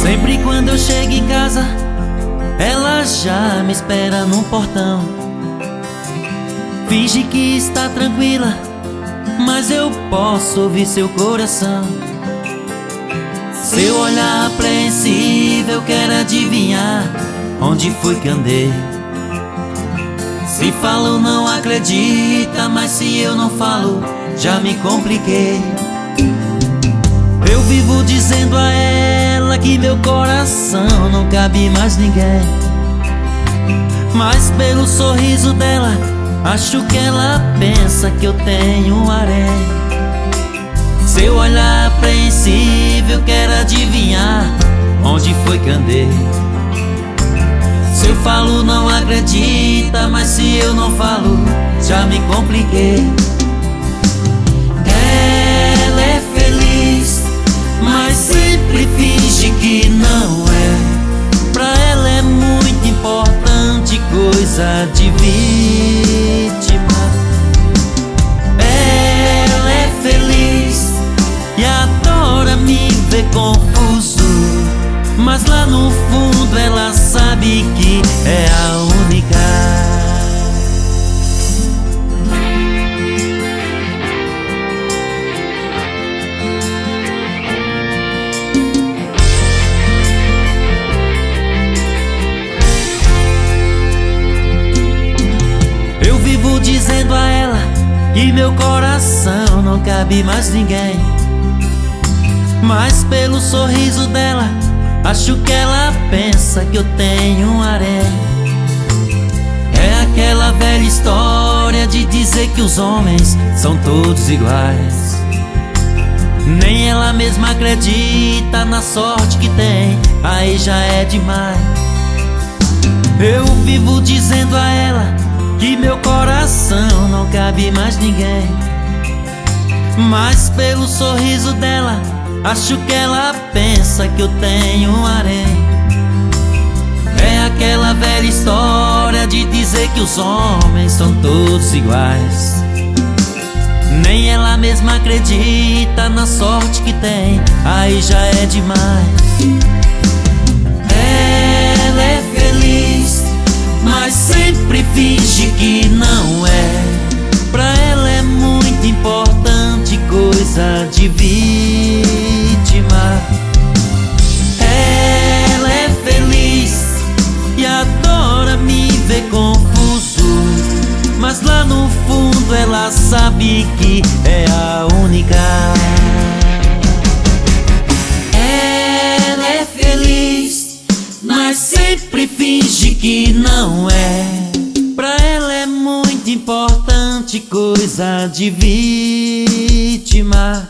Sempre quando eu chego em casa, ela já me espera no portão. Finge que está tranquila, mas eu posso ouvir seu coração. Seu olhar apreensível quer adivinhar onde foi que andei. Se falo não acredita, mas se eu não falo já me compliquei. Eu vivo dizendo a ela que meu coração não cabe mais ninguém, mas pelo sorriso dela acho que ela pensa que eu tenho um harém. Seu olhar apreensível quer adivinhar onde foi que andei. Se eu falo não acredita, mas se eu não falo já me compliquei. Ela é feliz, mas sempre finge que não é. Pra ela é muito importante coisa de vítima. Ela é feliz e adora me ver confuso, mas lá no fundo ela sabe que é a única. Eu vivo dizendo a ela que meu coração não cabe mais ninguém, mas pelo sorriso dela acho que ela pensa que eu tenho um harém. É aquela velha história de dizer que os homens são todos iguais. Nem ela mesma acredita na sorte que tem, aí já é demais. Eu vivo dizendo a ela que meu coração não cabe mais ninguém, mas pelo sorriso dela acho que ela pensa que eu tenho um harém. É aquela velha história de dizer que os homens são todos iguais. Nem ela mesma acredita na sorte que tem, aí já é demais. Ela é feliz, mas sempre finge que não é. Pra ela é muito importante coisa de vítima. Ela é feliz e adora me ver confuso, mas lá no fundo ela sabe que é a única. Ela é feliz, mas sempre finge que não é. Pra ela é muito importante coisa de vítima.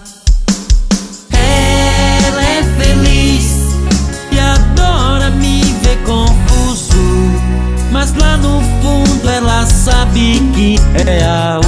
Ela é feliz e adora me ver confuso, mas lá no fundo ela sabe que é a